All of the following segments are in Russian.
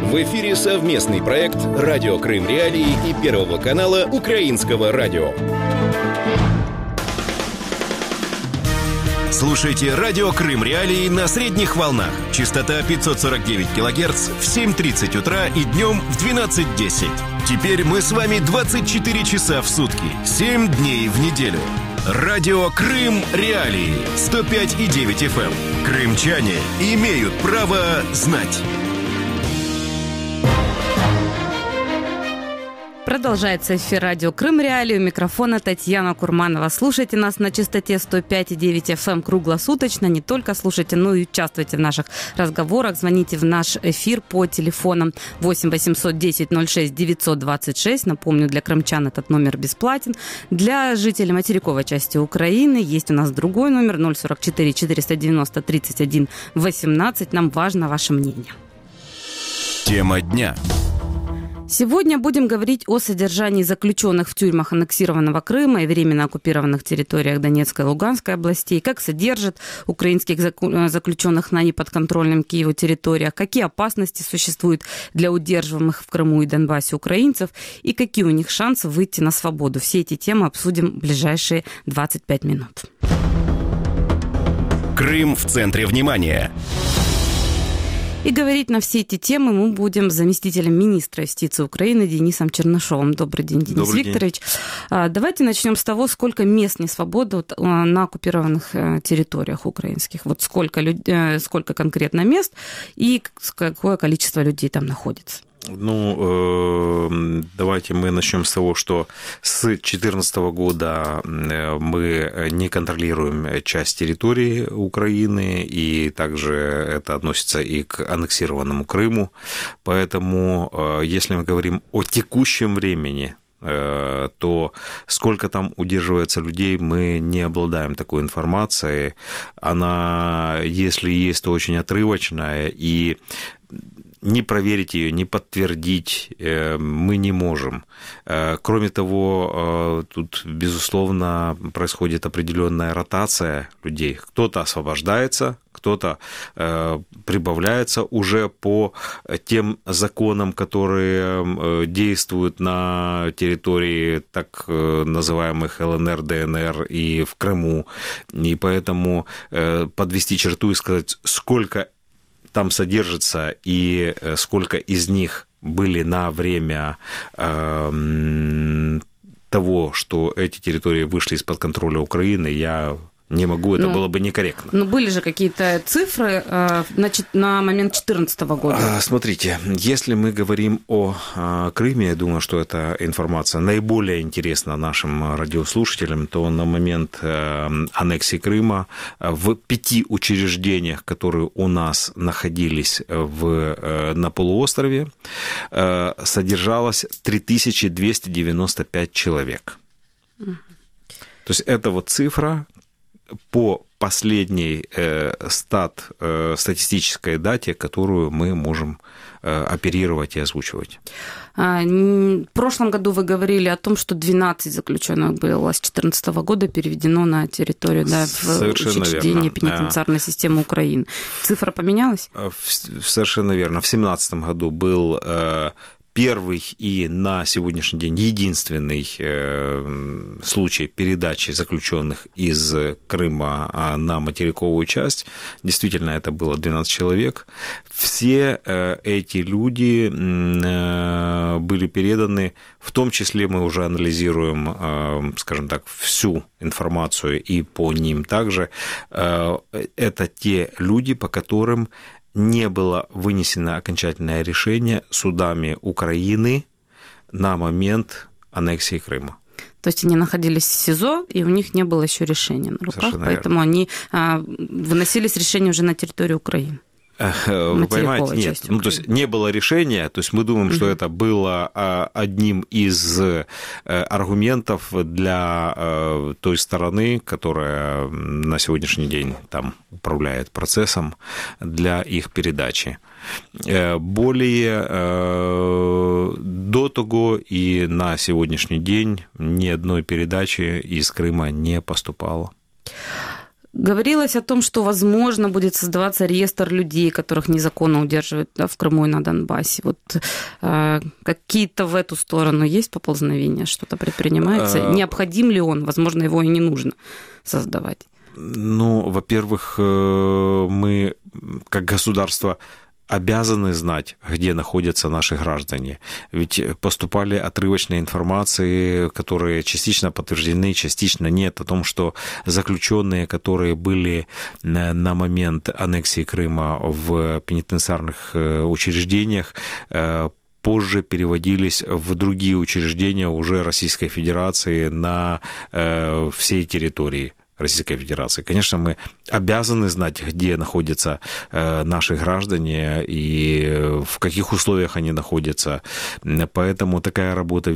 В эфире совместный проект «Радио Крым Реалии» и Первого канала Украинского радио. Слушайте «Радио Крым Реалии» на средних волнах. Частота 549 кГц в 7:30 утра и днем в 12:10. Теперь мы с вами 24 часа в сутки, 7 дней в неделю. Радио Крым Реалии 105,9 FM. Крымчане имеют право знать. Продолжается эфир радио Крым Реалии. У микрофона Татьяна Курманова. Слушайте нас на частоте 105,9 FM круглосуточно. Не только слушайте, но и участвуйте в наших разговорах. Звоните в наш эфир по телефонам 8 800 10 06 926. Напомню, для крымчан этот номер бесплатен. Для жителей материковой части Украины есть у нас другой номер 044 490 31 18. Нам важно ваше мнение. Тема дня. Сегодня будем говорить о содержании заключенных в тюрьмах аннексированного Крыма и временно оккупированных территориях Донецкой и Луганской областей, как содержат украинских заключенных на неподконтрольном Киеву территориях, какие опасности существуют для удерживаемых в Крыму и Донбассе украинцев и какие у них шансы выйти на свободу. Все эти темы обсудим в ближайшие 25 минут. Крым в центре внимания. И говорить на все эти темы мы будем с заместителем министра юстиции Украины Денисом Чернышовым. Добрый день, Денис Викторович. Давайте начнем с того, сколько мест несвободы на оккупированных территориях украинских. Вот сколько конкретно мест и какое количество людей там находится. Давайте мы начнем с того, что с 2014 года мы не контролируем часть территории Украины, и также это относится и к аннексированному Крыму. Поэтому, если мы говорим о текущем времени, то сколько там удерживается людей, мы не обладаем такой информацией. Она, если есть, то очень отрывочная, и не проверить ее, не подтвердить мы не можем. Кроме того, тут, безусловно, происходит определенная ротация людей. Кто-то освобождается, кто-то прибавляется уже по тем законам, которые действуют на территории так называемых ЛНР, ДНР и в Крыму. И поэтому подвести черту и сказать, сколько там содержится и сколько из них были на время того, что эти территории вышли из-под контроля Украины, я не могу, это было бы некорректно. Но были же какие-то цифры на момент 2014 года. Смотрите, если мы говорим о Крыме, я думаю, что эта информация наиболее интересна нашим радиослушателям, то на момент аннексии Крыма в 5 учреждениях, которые у нас находились на полуострове, содержалось 3295 человек. То есть это вот цифра по последней статистической дате, которую мы можем оперировать и озвучивать. В прошлом году вы говорили о том, что 12 заключенных было с 2014 года переведено на территорию, в учреждение пенитенциарной системы Украины. Цифра поменялась? Совершенно верно. В 2017 году был первый и на сегодняшний день единственный случай передачи заключенных из Крыма на материковую часть. Действительно, это было 12 человек. Все эти люди были переданы, в том числе мы уже анализируем, скажем так, всю информацию и по ним также. Это те люди, по которым не было вынесено окончательное решение судами Украины на момент аннексии Крыма. То есть они находились в СИЗО, и у них не было еще решения на руках, совершенно поэтому верно. Они выносились решения уже на территорию Украины. Вы понимаете, нет, то есть не было решения, то есть мы думаем, что это было одним из аргументов для той стороны, которая на сегодняшний день там управляет процессом, для их передачи. Более до того и на сегодняшний день ни одной передачи из Крыма не поступало. Говорилось о том, что, возможно, будет создаваться реестр людей, которых незаконно удерживают, да, в Крыму и на Донбассе. Вот какие-то в эту сторону есть поползновения, что-то предпринимается? Необходим ли он? Возможно, его и не нужно создавать. Ну, во-первых, мы, как государство, обязаны знать, где находятся наши граждане. Ведь поступали отрывочные информации, которые частично подтверждены, частично нет, о том, что заключенные, которые были на момент аннексии Крыма в пенитенциарных учреждениях, позже переводились в другие учреждения уже Российской Федерации на всей территории Российской Федерации. Конечно, мы обязаны знать, где находятся наши граждане и в каких условиях они находятся. Поэтому такая работа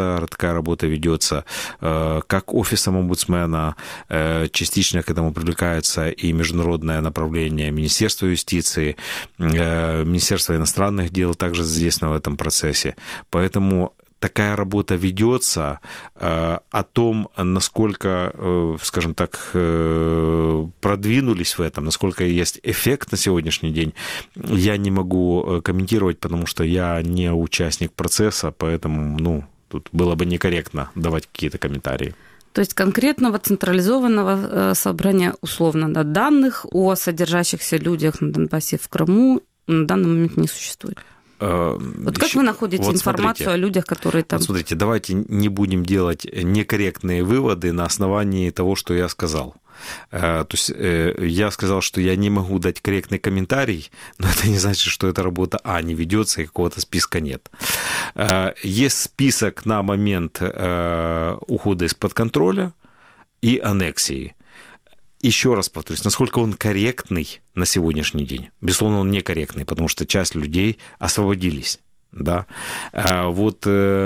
ведется как офисом омбудсмена, частично к этому привлекается и международное направление Министерства юстиции, Министерство иностранных дел также задействовано в этом процессе. Поэтому такая работа ведется. О том, насколько, скажем так, продвинулись в этом, насколько есть эффект на сегодняшний день, я не могу комментировать, потому что я не участник процесса, поэтому, тут было бы некорректно давать какие-то комментарии. То есть конкретного централизованного собрания, условно, данных о содержащихся людях на Донбассе, в Крыму на данный момент не существует? Вот как вы находите информацию о людях, которые там... Смотрите, давайте не будем делать некорректные выводы на основании того, что я сказал. То есть я сказал, что я не могу дать корректный комментарий, но это не значит, что эта работа, не ведется и какого-то списка нет. Есть список на момент ухода из-под контроля и аннексии. Еще раз повторюсь, насколько он корректный на сегодняшний день. Безусловно, он некорректный, потому что часть людей освободились. Да? Вот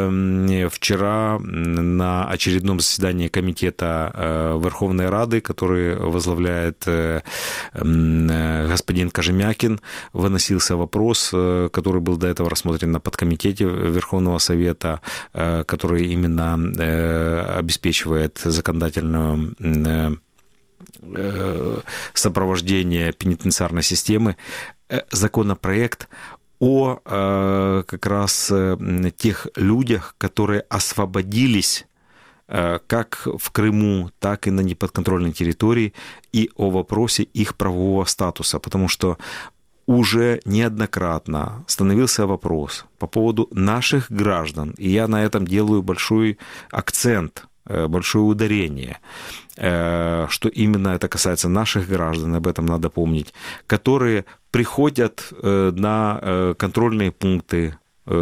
вчера на очередном заседании комитета Верховной Рады, который возглавляет господин Кожемякин, выносился вопрос, который был до этого рассмотрен на подкомитете Верховного Совета, который именно обеспечивает законодательную сопровождение пенитенциарной системы, законопроект о как раз тех людях, которые освободились как в Крыму, так и на неподконтрольной территории, и о вопросе их правового статуса, потому что уже неоднократно становился вопрос по поводу наших граждан, и я на этом делаю большой акцент, большое ударение, что именно это касается наших граждан, об этом надо помнить, которые приходят на контрольные пункты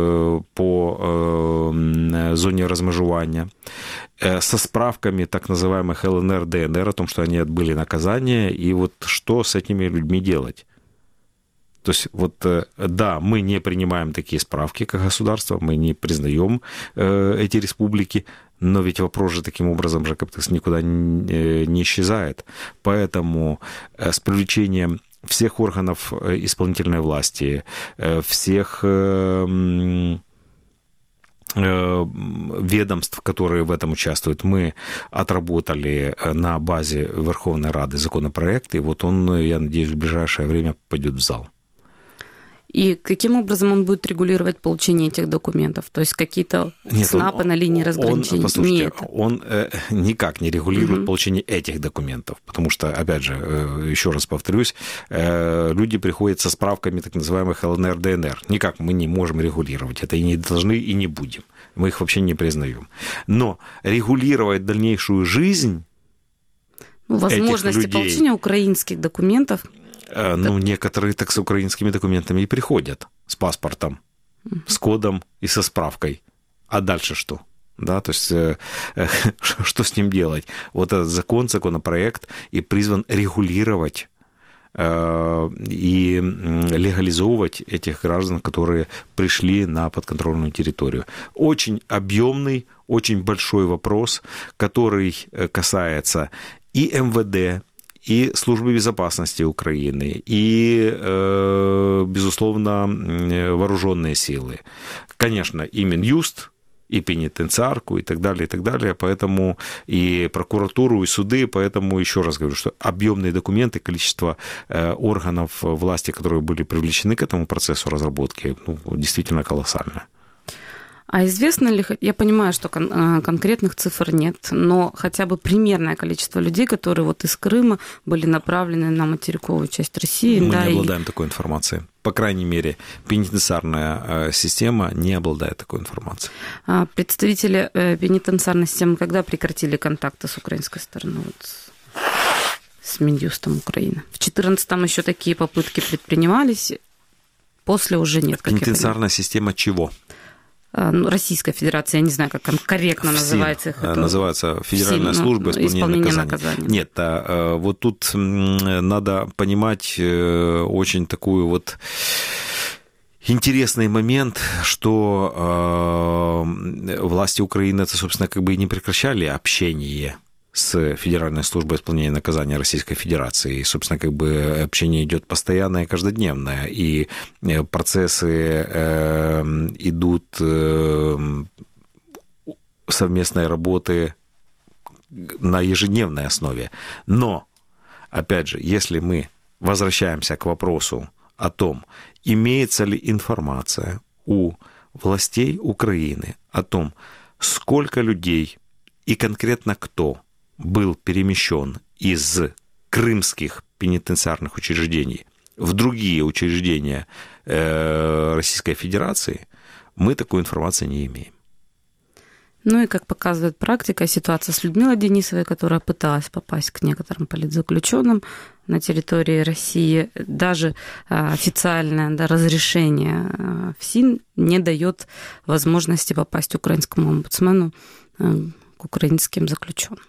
по зоне размежування со справками так называемых ЛНР, ДНР о том, что они отбыли наказание, и вот что с этими людьми делать. То есть, да, мы не принимаем такие справки, как государство, мы не признаем эти республики, но ведь вопрос же таким образом же как-то никуда не исчезает. Поэтому с привлечением всех органов исполнительной власти, всех ведомств, которые в этом участвуют, мы отработали на базе Верховной Рады законопроект, и вот он, я надеюсь, в ближайшее время пойдет в зал. И каким образом он будет регулировать получение этих документов? То есть какие-то снапы на линии разграничения? Послушайте, он никак не регулирует получение этих документов, потому что, опять же, еще раз повторюсь, люди приходят со справками так называемых ЛНР, ДНР. Никак мы не можем регулировать это, и не должны, и не будем. Мы их вообще не признаем. Но регулировать дальнейшую жизнь возможности получения украинских документов... некоторые так с украинскими документами и приходят, с паспортом, с кодом и со справкой. А дальше что? Да, то есть, что с ним делать? Вот этот законопроект и призван регулировать и легализовывать этих граждан, которые пришли на подконтрольную территорию. Очень объемный, очень большой вопрос, который касается и МВД, и Службы безопасности Украины, и, безусловно, вооруженные силы. Конечно, и Минюст, и пенитенциарку, и так далее, поэтому и прокуратуру, и суды, поэтому еще раз говорю, что объемные документы, количество органов власти, которые были привлечены к этому процессу разработки, действительно колоссальное. А известно ли, я понимаю, что конкретных цифр нет, но хотя бы примерное количество людей, которые вот из Крыма были направлены на материковую часть России? Мы не обладаем такой информацией. По крайней мере, пенитенциарная система не обладает такой информацией. Представители пенитенциарной системы когда прекратили контакты с украинской стороной, с Минюстом Украины? В 2014-м еще такие попытки предпринимались, после уже нет. Пенитенциарная система чего? Российская Федерация, я не знаю, как корректно называется их. Называется Федеральная служба исполнения наказания. Нет, вот тут надо понимать очень такую вот интересный момент, что власти Украины, это, собственно, как бы и не прекращали общение с Федеральной службой исполнения наказания Российской Федерации. И, собственно, как бы общение идет постоянное и каждодневное, и процессы идут совместной работы на ежедневной основе. Но, опять же, если мы возвращаемся к вопросу о том, имеется ли информация у властей Украины о том, сколько людей и конкретно кто был перемещен из крымских пенитенциарных учреждений в другие учреждения Российской Федерации, мы такой информации не имеем. Ну и, как показывает практика, ситуация с Людмилой Денисовой, которая пыталась попасть к некоторым политзаключенным на территории России, даже официальное разрешение ФСИН не дает возможности попасть украинскому омбудсмену к украинским заключенным.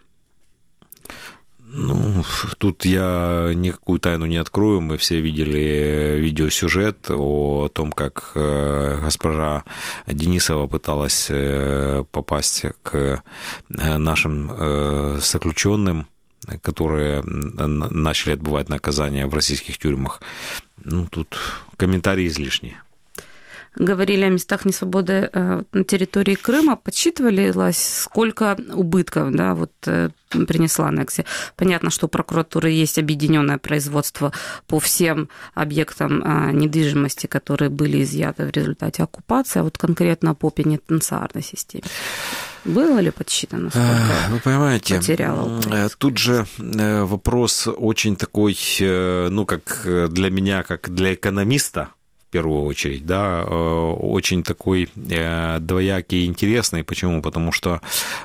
Ну, тут я никакую тайну не открою. Мы все видели видеосюжет о том, как госпожа Денисова пыталась попасть к нашим заключенным, которые начали отбывать наказание в российских тюрьмах. Ну, тут комментарии излишние. Говорили о местах несвободы на территории Крыма. Подсчитывалось, сколько убытков принесла аннексия? Понятно, что у прокуратуры есть объединенное производство по всем объектам недвижимости, которые были изъяты в результате оккупации, а вот конкретно по пенитенциарной системе. Было ли подсчитано, сколько вы понимаете, потеряла? Тут же вопрос очень такой, как для меня, как для экономиста, в первую очередь, да, очень такой двоякий и интересный. Почему? Потому что,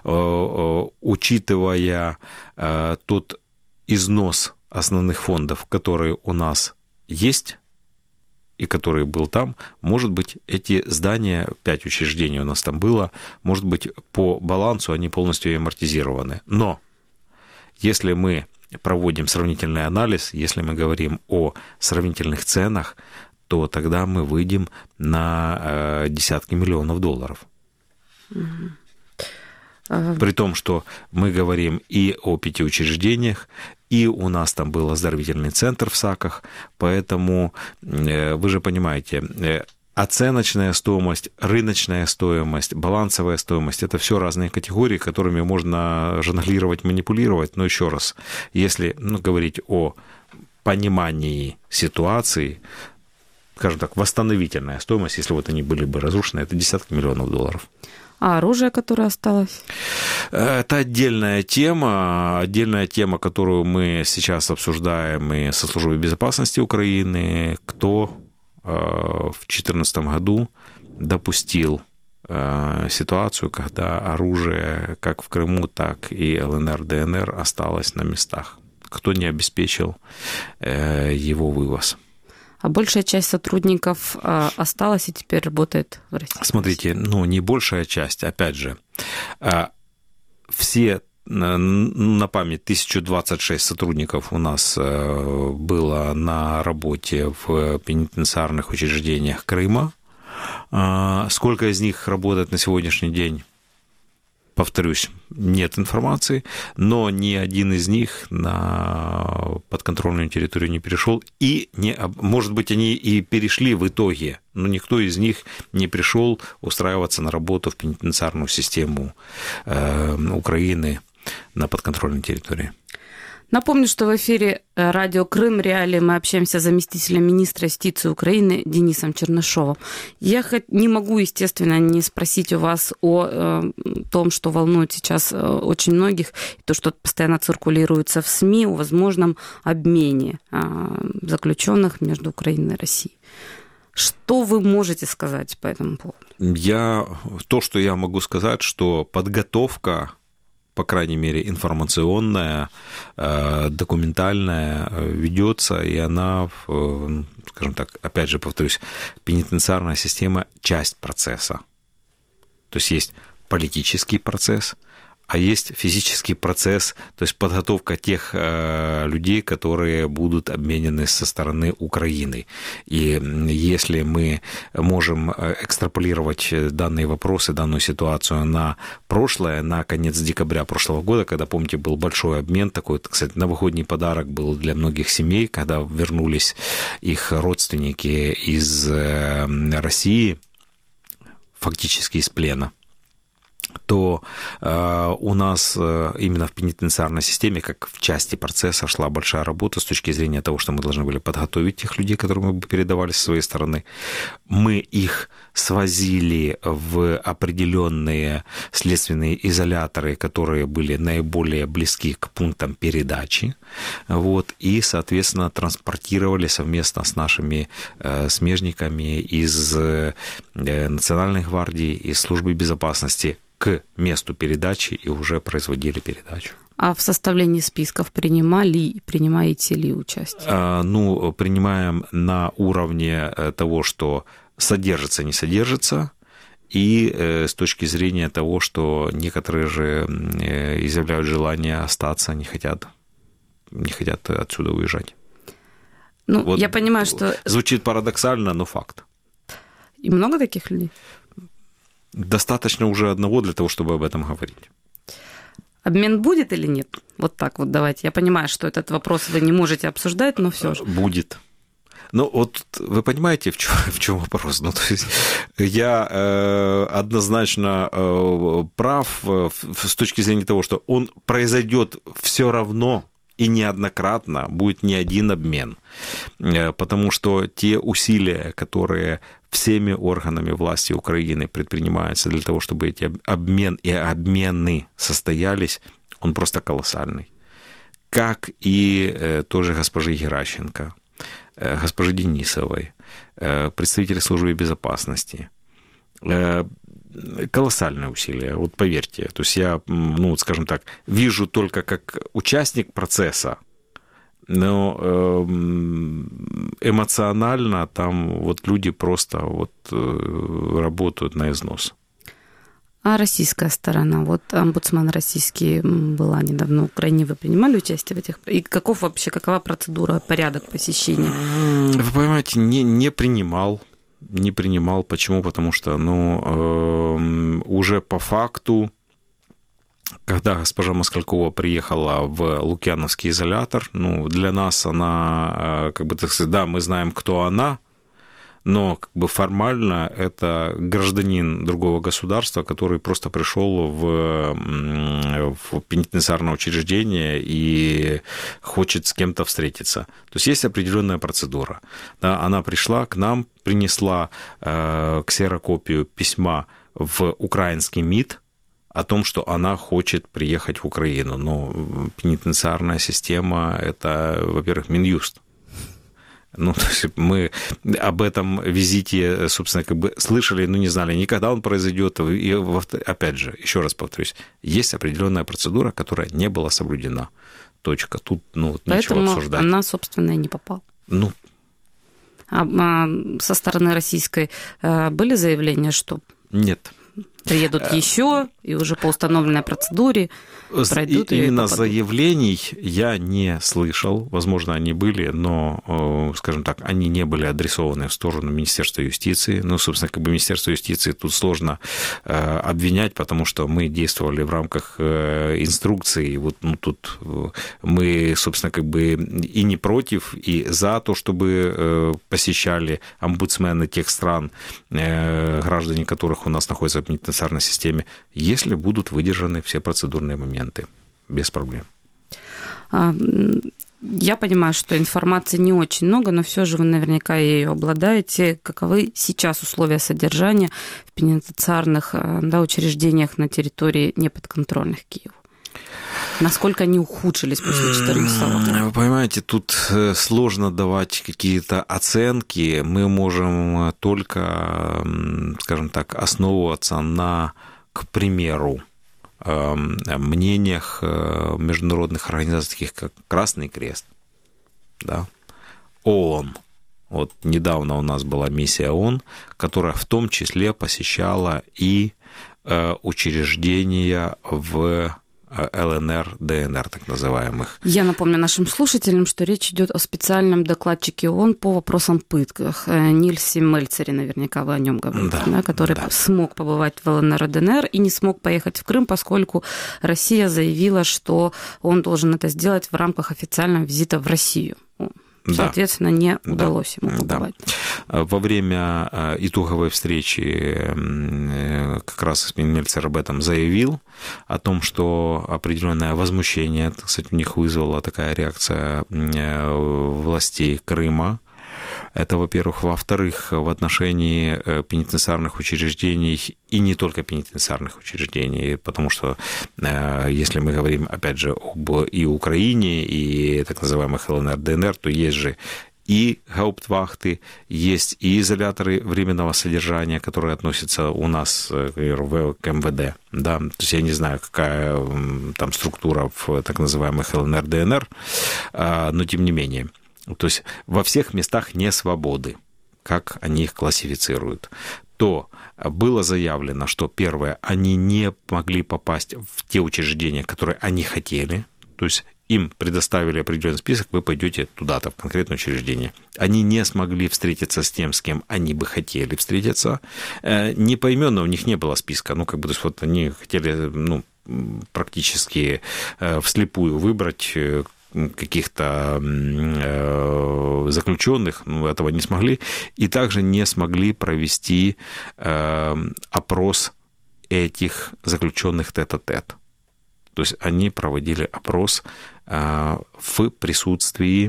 учитывая тот износ основных фондов, которые у нас есть и который был там, может быть, эти здания, 5 учреждений у нас там было, может быть, по балансу они полностью амортизированы. Но если мы проводим сравнительный анализ, если мы говорим о сравнительных ценах, то тогда мы выйдем на десятки миллионов долларов. При том, что мы говорим и о 5 учреждениях, и у нас там был оздоровительный центр в Саках, поэтому вы же понимаете, оценочная стоимость, рыночная стоимость, балансовая стоимость – это все разные категории, которыми можно жонглировать, манипулировать. Но еще раз, если говорить о понимании ситуации, скажем так, восстановительная стоимость, если вот они были бы разрушены, это десятки миллионов долларов. А оружие, которое осталось? Это отдельная тема, которую мы сейчас обсуждаем и со Службой безопасности Украины, кто в 2014 году допустил ситуацию, когда оружие как в Крыму, так и ЛНР, ДНР осталось на местах, кто не обеспечил его вывоз. А большая часть сотрудников осталась и теперь работает в России? Смотрите, не большая часть, опять же, все, на память, 1026 сотрудников у нас было на работе в пенитенциарных учреждениях Крыма. Сколько из них работает на сегодняшний день? повторюсь, нет информации, но ни один из них на подконтрольную территорию не перешел, и, может быть, они и перешли в итоге, но никто из них не пришел устраиваться на работу в пенитенциарную систему Украины на подконтрольной территории. Напомню, что в эфире радио «Крым Реалии» мы общаемся с заместителем министра юстиции Украины Денисом Чернышовым. Я не могу, естественно, не спросить у вас о том, что волнует сейчас очень многих, то, что постоянно циркулируется в СМИ, о возможном обмене заключенных между Украиной и Россией. Что вы можете сказать по этому поводу? То, что я могу сказать, что подготовка, по крайней мере, информационная, документальная, ведется, и она, скажем так, опять же повторюсь, пенитенциарная система – часть процесса. То есть политический процесс, а есть физический процесс, то есть подготовка тех людей, которые будут обменены со стороны Украины. И если мы можем экстраполировать данные вопросы, данную ситуацию на прошлое, на конец декабря прошлого года, когда, помните, был большой обмен, такой, кстати, новогодний подарок был для многих семей, когда вернулись их родственники из России, фактически из плена, то у нас именно в пенитенциарной системе, как в части процесса, шла большая работа с точки зрения того, что мы должны были подготовить тех людей, которые мы бы передавали со своей стороны. Мы их свозили в определенные следственные изоляторы, которые были наиболее близки к пунктам передачи, и, соответственно, транспортировали совместно с нашими смежниками из Национальной гвардии, из службы безопасности к месту передачи и уже производили передачу. А в составлении списков принимаете ли участие? Принимаем на уровне того, что содержится, не содержится, и с точки зрения того, что некоторые же изъявляют желание остаться, не хотят отсюда уезжать. Я понимаю, что... Звучит парадоксально, но факт. И много таких людей? Достаточно уже одного для того, чтобы об этом говорить. Обмен будет или нет? Вот так вот давайте. Я понимаю, что этот вопрос вы не можете обсуждать, но все же. Будет. Вы понимаете, в чем вопрос? То есть я однозначно прав с точки зрения того, что он произойдет все равно и неоднократно, будет не один обмен, потому что те усилия, которые всеми органами власти Украины предпринимаются для того, чтобы эти обмен и обмены состоялись, он просто колоссальный. Как и тоже госпожи Геращенко, госпожи Денисовой, представители службы безопасности. Колоссальные усилия, поверьте. То есть я, скажем так, вижу только как участник процесса, но эмоционально там люди просто работают на износ. А российская сторона? Омбудсман российский была недавно в Украине. Вы принимали участие в этих? И какова процедура, порядок посещения? Вы понимаете, не принимал. Не принимал. Почему? Потому что, уже по факту, когда госпожа Москалькова приехала в Лукьяновский изолятор, для нас она, да, мы знаем, кто она, но формально это гражданин другого государства, который просто пришел в пенитенциарное учреждение и хочет с кем-то встретиться. То есть определенная процедура. Да, она пришла к нам, принесла ксерокопию письма в украинский МИД о том, что она хочет приехать в Украину. Но пенитенциарная система – это, во-первых, Минюст. То есть мы об этом визите, собственно, слышали, но не знали, никогда он произойдет. И, опять же, еще раз повторюсь, есть определенная процедура, которая не была соблюдена. Точка. Тут, нечего обсуждать. Поэтому она, собственно, и не попала. А со стороны российской были заявления, что... Нет. приедут еще, и уже по установленной процедуре пройдут. Именно заявлений я не слышал. Возможно, они были, но, скажем так, они не были адресованы в сторону Министерства юстиции. Ну, собственно, Министерство юстиции тут сложно обвинять, потому что мы действовали в рамках инструкции. И вот тут мы, собственно, и не против, и за то, чтобы посещали омбудсмены тех стран, граждане которых у нас находятся в пенитенциарной системе, если будут выдержаны все процедурные моменты, без проблем. Я понимаю, что информации не очень много, но все же вы наверняка ею обладаете. Каковы сейчас условия содержания в пенитенциарных учреждениях на территории неподконтрольных Киеву? Насколько они ухудшились после 2014 года? Вы понимаете, тут сложно давать какие-то оценки. Мы можем только, скажем так, основываться на, к примеру, мнениях международных организаций, таких как Красный Крест, да, ООН. Вот недавно у нас была миссия ООН, которая в том числе посещала и учреждения в ЛНР, ДНР, так называемых. Я напомню нашим слушателям, что речь идет о специальном докладчике ООН по вопросам пытках. Нильсе Мельцере, наверняка вы о нем говорите, да, который смог побывать в ЛНР и ДНР и не смог поехать в Крым, поскольку Россия заявила, что он должен это сделать в рамках официального визита в Россию. Соответственно, не удалось ему побывать. Да. Во время итоговой встречи как раз Мельцер об этом заявил, о том, что определенное возмущение, кстати, у них вызвала такая реакция властей Крыма. Это, во-первых. Во-вторых, в отношении пенитенциарных учреждений, и не только пенитенциарных учреждений, потому что если мы говорим, опять же, об и Украине, и так называемых ЛНР, ДНР, то есть же и гауптвахты, есть и изоляторы временного содержания, которые относятся у нас, например, к МВД. Да? То есть я не знаю, какая там структура в так называемых ЛНР, ДНР, но тем не менее. То есть во всех местах несвободы, как они их классифицируют, то было заявлено, что, первое, они не могли попасть в те учреждения, которые они хотели, то есть им предоставили определенный список, вы пойдете туда-то, в конкретное учреждение. Они не смогли встретиться с тем, с кем они бы хотели встретиться. Не поименно у них не было списка, то есть вот они хотели, практически вслепую выбрать каких-то заключенных, этого не смогли, и также не смогли провести опрос этих заключенных тет-а-тет. То есть они проводили опрос в присутствии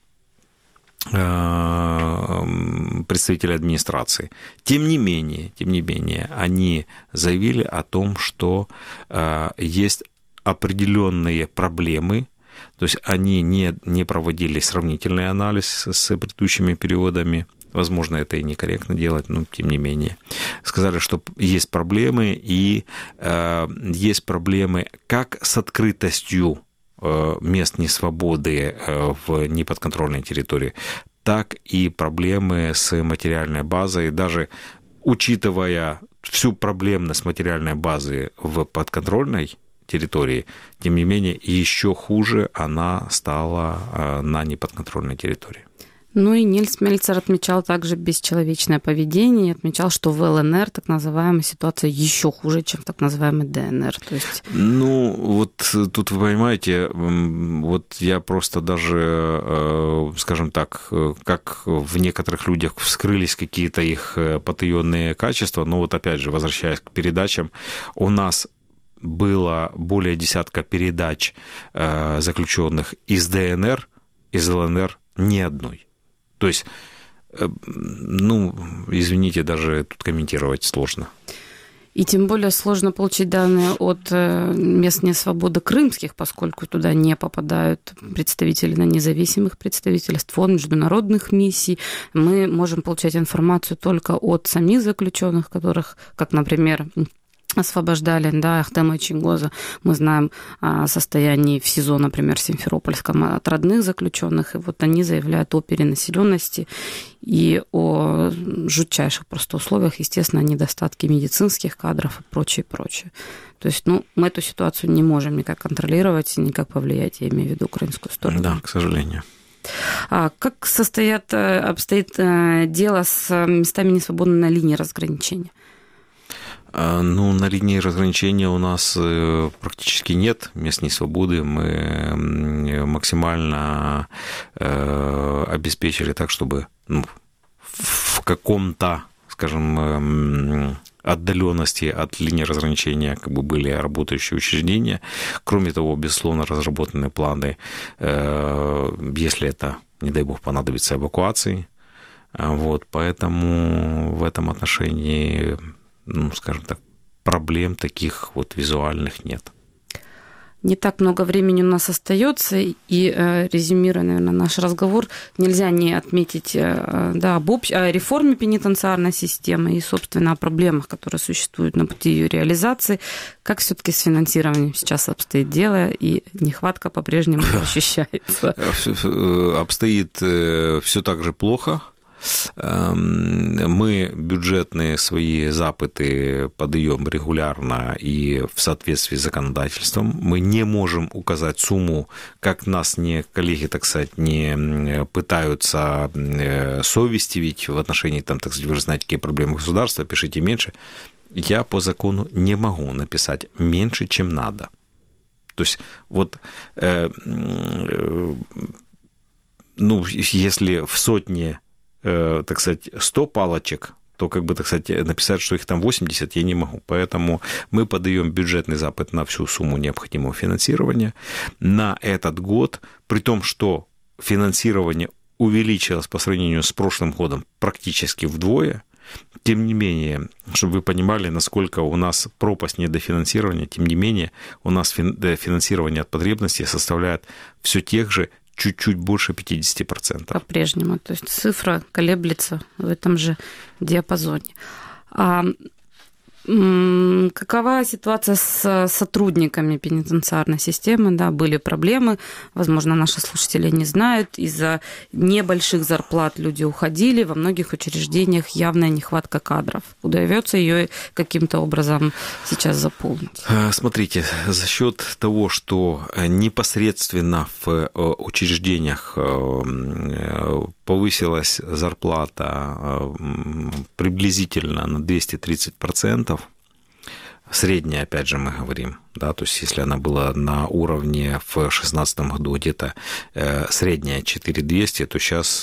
представителей администрации. Тем не менее, они заявили о том, что есть определенные проблемы. То есть они не проводили сравнительный анализ с предыдущими периодами. Возможно, это и некорректно делать, но тем не менее. Сказали, что есть проблемы, и есть проблемы как с открытостью мест несвободы в неподконтрольной территории, так и проблемы с материальной базой. Даже учитывая всю проблемность материальной базы в подконтрольной территории, тем не менее, еще хуже она стала на неподконтрольной территории. И Нильс Мельцер отмечал также бесчеловечное поведение, отмечал, что в ЛНР так называемая ситуация еще хуже, чем в так называемой ДНР. То есть... тут вы понимаете, я просто даже, скажем так, как в некоторых людях вскрылись какие-то их потаенные качества, опять же, возвращаясь к передачам, у нас было более 10 передач заключенных из ДНР, из ЛНР ни одной. То есть, извините, даже тут комментировать сложно. И тем более сложно получить данные от мест несвободы крымских, поскольку туда не попадают представители независимых представительств, фонд международных миссий. Мы можем получать информацию только от самих заключенных, которых, как, например, освобождали, да, Ахтема Чингоза. Мы знаем о состоянии в СИЗО, например, Симферопольском от родных заключенных, и вот они заявляют о перенаселенности и о жутчайших просто условиях, естественно, недостатке медицинских кадров и прочее, прочее. То есть, мы эту ситуацию не можем никак контролировать, никак повлиять, я имею в виду украинскую сторону. Да, к сожалению. Как обстоит дело с местами несвободны на линии разграничения? На линии разграничения у нас практически нет мест несвободы. Мы максимально обеспечили так, чтобы в каком-то, скажем, отдаленности от линии разграничения были работающие учреждения. Кроме того, безусловно, разработаны планы, если это, не дай бог, понадобится эвакуации. Поэтому в этом отношении, скажем так, проблем таких визуальных нет. Не так много времени у нас остается, и резюмируя, наверное, наш разговор, нельзя не отметить о реформе пенитенциарной системы и, собственно, о проблемах, которые существуют на пути ее реализации. Как все-таки с финансированием сейчас обстоит дело, и нехватка по-прежнему ощущается? Обстоит все так же плохо. Мы бюджетные свои запыты подаем регулярно и в соответствии с законодательством. Мы не можем указать сумму, как нас коллеги, так сказать, не пытаются совестивить в отношении, вы знаете, какие проблемы государства, пишите меньше. Я по закону не могу написать меньше, чем надо. То есть если в сотне, так сказать, 100 палочек, то, написать, что их там 80, я не могу. Поэтому мы подаем бюджетный запит на всю сумму необходимого финансирования на этот год, при том, что финансирование увеличилось по сравнению с прошлым годом практически вдвое. Тем не менее, чтобы вы понимали, насколько у нас пропасть недофинансирования, тем не менее, у нас финансирование от потребностей составляет все тех же чуть-чуть больше 50%. По-прежнему. То есть цифра колеблется в этом же диапазоне. Какова ситуация с сотрудниками пенитенциарной системы? Да, были проблемы, возможно, наши слушатели не знают, из-за небольших зарплат люди уходили, во многих учреждениях явная нехватка кадров. Удается ее каким-то образом сейчас заполнить? Смотрите, за счет того, что непосредственно в учреждениях повысилась зарплата приблизительно на 230%, средняя, опять же, мы говорим, да, то есть если она была на уровне в 2016 году где-то средняя 4200, то сейчас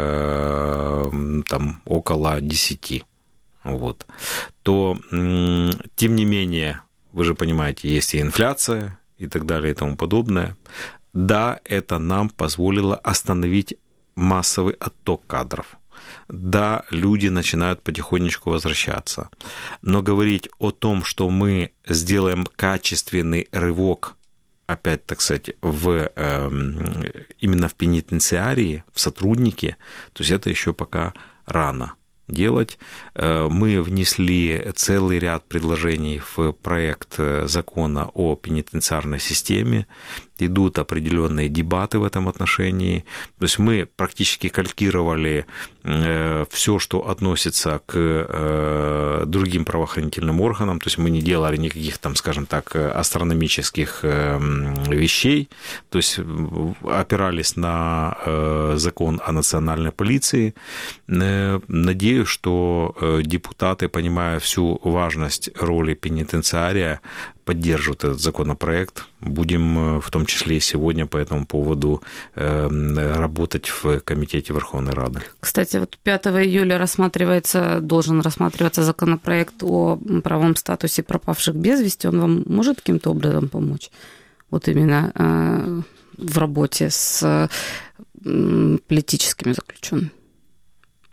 там около 10, то, тем не менее, вы же понимаете, есть и инфляция и так далее и тому подобное. Да, это нам позволило остановить массовый отток кадров. Да, люди начинают потихонечку возвращаться. Но говорить о том, что мы сделаем качественный рывок, опять, так сказать, именно в пенитенциарии, в сотруднике, то есть это еще пока рано делать. Мы внесли целый ряд предложений в проект закона о пенитенциарной системе. Идут определенные дебаты в этом отношении. То есть мы практически калькировали все, что относится к другим правоохранительным органам. То есть мы не делали никаких, там, скажем так, астрономических вещей. То есть опирались на закон о национальной полиции. Надеюсь, что депутаты, понимая всю важность роли пенитенциария, поддерживают этот законопроект. Будем в том числе и сегодня по этому поводу работать в Комитете Верховной Рады. Кстати, 5 июля должен рассматриваться законопроект о правовом статусе пропавших без вести. Он вам может каким-то образом помочь? Именно в работе с политическими заключенными?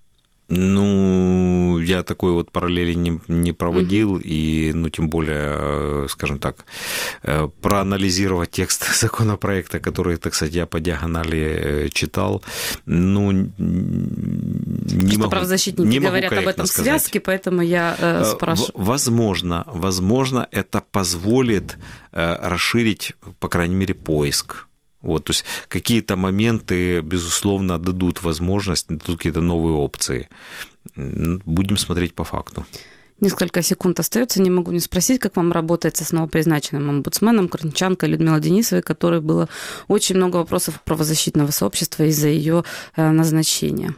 Ну, я такой вот параллели не проводил, и, ну, тем более, скажем так, проанализировать текст законопроекта, который, так сказать, я по диагонали читал, ну, не могу. Правозащитники говорят об этом в связке, поэтому я спрашиваю. Возможно, это позволит расширить, по крайней мере, поиск. Вот, то есть какие-то моменты, безусловно, дадут возможность, дадут какие-то новые опции. Будем смотреть по факту. Несколько секунд остается, не могу не спросить, как вам работается с новопризначенным омбудсменом Корничанкой Людмилой Денисовой, которой было очень много вопросов правозащитного сообщества из-за ее назначения.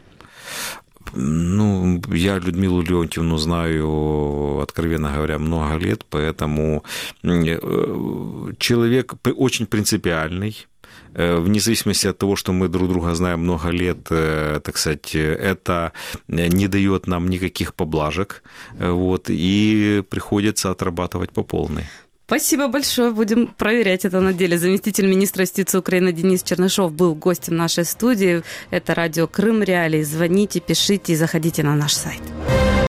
Ну, я Людмилу Леонтьевну знаю, откровенно говоря, много лет, поэтому человек очень принципиальный. Вне зависимости от того, что мы друг друга знаем много лет, так сказать, это не дает нам никаких поблажек, вот, и приходится отрабатывать по полной. Спасибо большое. Будем проверять это на деле. Заместитель министра юстиции Украины Денис Чернышов был гостем нашей студии. Это радио Крым Реалии. Звоните, пишите и заходите на наш сайт.